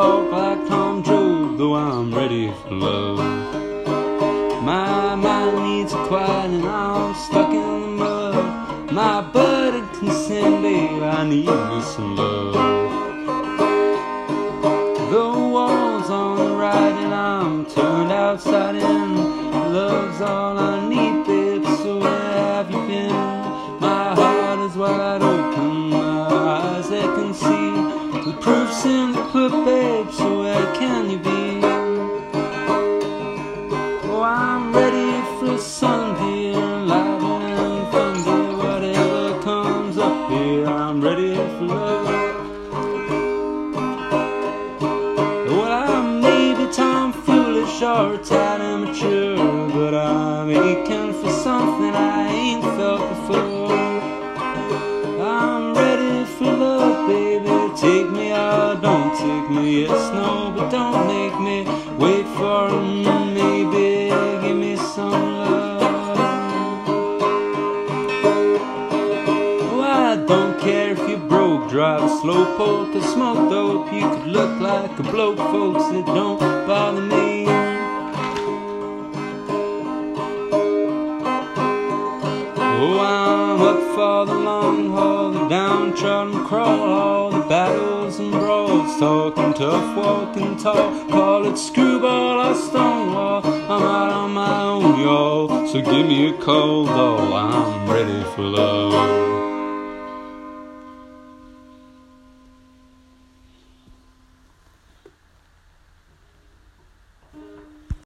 talk like Tom Joad, though I'm ready for love. My mind needs a quiet and I'm stuck in the mud. My buddy can sing, babe, I need me some love. The wall's on the right and I'm turned outside in. Love's all I need, babe, so where have you been? My heart is wide open, my eyes they can see. The proof's in the pudding, babe, so where can you be? Oh, I'm ready for sun, dear, lightning and thunder. Whatever comes up here, I'm ready for love. Well, I may be tomfoolish or a tad immature, but I'm aching for something I ain't felt before. I'm ready for love, baby. Take me or don't take me. Yes, no, but don't make me wait for maybe. Give me some love. Oh, I don't care if you're broke, drive a slow poke or smoke dope. You could look like a bloke, folks, it don't bother me. Oh, I'm up for the long haul, the downtrodden crawl, all the battles and brawls, talking tough, walking tall, call it screwball or stonewall. I'm out on my own, y'all, so give me a call, doll, I'm ready for love.